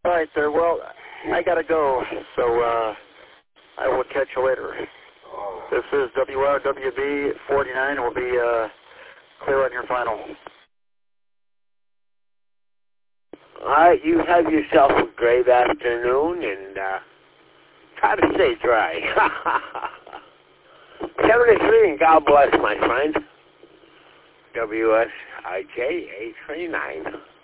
All right, sir. Well, I got to go, so I will catch you later. This is WRWB 49. We'll be clear on your final. All right, you have yourself a great afternoon, and try to stay dry. 73, and God bless, my friend. WSIJ 839.